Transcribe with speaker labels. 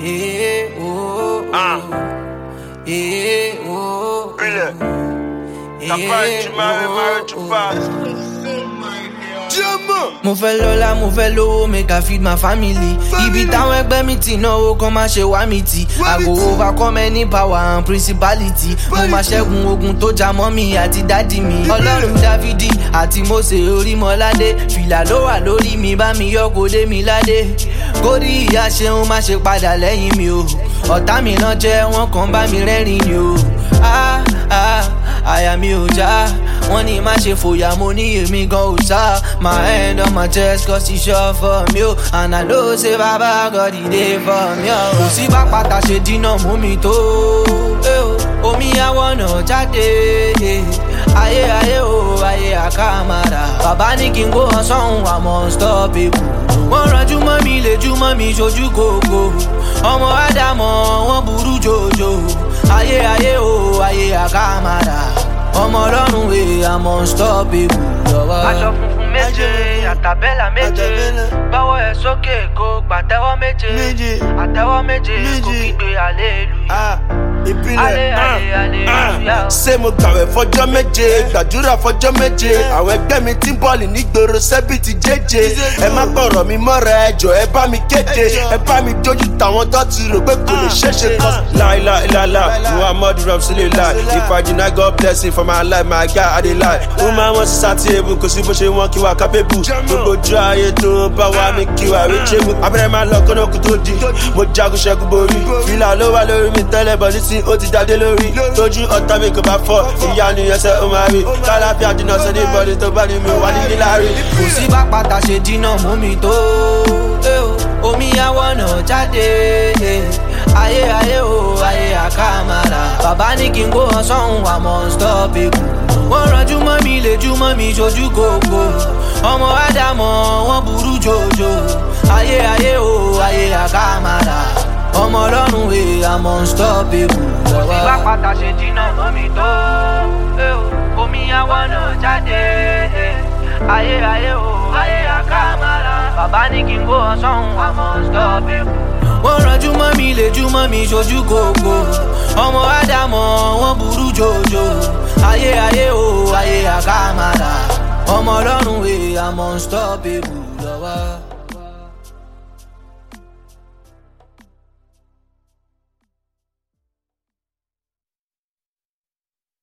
Speaker 1: Mo fẹ́ lọ́lá, mo fẹ́ lówó, make I feed my family. Ibi táwọn ẹgbẹ́ mi ti náwó kan máa ṣe wá mi tì. I go overcome any power and principality. Mo máa ṣẹ́gun ogun tó já mọ́ mi àti dádì mi. Ọlọ́run Dáfídì àti Mósè Orímọládé. Fìlà ló wà lórí mi, bá mi yọ kó dé mi ládé. Kórí ìyá ṣeun má ṣe padà lẹ́yìn mi o. Ọ̀tá mi náà jẹ́ wọ́n kàn bá mi rẹ́rìn ni o. Àyà mi ò já. Wọ́n ní má ṣe fòyà, mo ní èmi gan ò sá. My hand on my chest cause he sure for me o. And I know say Baba God he dey for me o. Kò sí bá pátá ṣe dínà mú mi tó. Omi àwọn náà jáde. Ayé o, ayé àkàmàrà. Bàbá ní kí n kó hàn sọ́hun, I'm unstoppable. Wọ́n ranjú mọ́ mi, lejú mọ́ mi, ṣojú kòkó. Ọmọ Ádámọ̀ wọ́n burú jòjò. Ayé o, ayé àkàmàrà. Ọmọ Ọlọ́run I'm unstoppable. Aṣọ funfun méje, àtàbẹ́là méje. Gbọ́wọ́ ẹ̀ sókè kó pàtẹ́wọ́ méje. Àtẹ́wọ́ méje kó kígbe hallelujah.
Speaker 2: Ṣé mo gbàwẹ̀ fọjọ́ méje, gbàdúrà fọjọ́ méje. Àwọn ẹgbẹ́ mi tí ń bọ́ọ̀lì nígboro sẹ́bì ti jẹ́jẹ́. Ẹ má gbọ́rọ̀ mi mọ́ra ẹjọ́, ẹ bá mi kéde. Ẹ bá mi dojú tàwọn tó ti rò pé kò lè ṣeéṣe kọ́. Láìláìláìlá, Muhammadu Rasulillah. If I deny God blessing for my life, my guy I dey lie. Ó máa wọ́n sí sátìrébù, kò sí bó ṣe wọ́n kí wà kábébù. Gbogbo ojú ayé tó bá wà mí kí wà rí jébù. Abẹ́rẹ́ máa lọ kọ́nà kú tó di. Mo jagun ṣẹ́gun borí. Fìlà ló wà lórí mi tẹ́lẹ̀ bọ̀ nísìn ó ti jáde lórí. Tójú ọ̀tá mi kò bá fọ́, ìyá ni ẹsẹ̀ ó máa rí. Kálàfíà dínà sẹ́ni bọ́ọ̀lì tó bá ní mi wà ní níláàrí.
Speaker 1: Kò sí bá pátá ṣe dínà mú mi tó. Omi àwọn náà jáde. Ayé o, ayé àkàmàrà. Bàbá ní kí n kó hàn sọ́hun, I'm unstoppable. Wọ́n ranjú mọ́ mi, lejú mọ́ mi, ṣojú kòkó. Ọmọ Ádámọ̀ wọ́n burú jòjò. Ayé o, ayé àkàmàrà. Ọmọ Ọlọ́run I'm unstoppable. Kò sí bá pátá ṣe dínà mọ́ mi tó. Omi àwọn náà jáde. Ayé o, ayé àkàmàrà. Bàbá ní kí n kó hàn sọ́hun, I'm unstoppable. Wọ́n ranjú mọ́ mi, lejú mọ́ mi, ṣojú kòkó. Ọmọ Ádámọ̀ wọ́n burú jòjò. Ayé o, ayé àkàmàrà. Ọmọ Ọlọ́run I'm unstoppable.